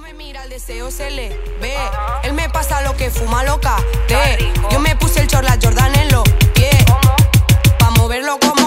me mira, el deseo se le ve. Él me pasa lo que fuma loca. Yo me puse el chorla Jordan en los pies. Pa' moverlo como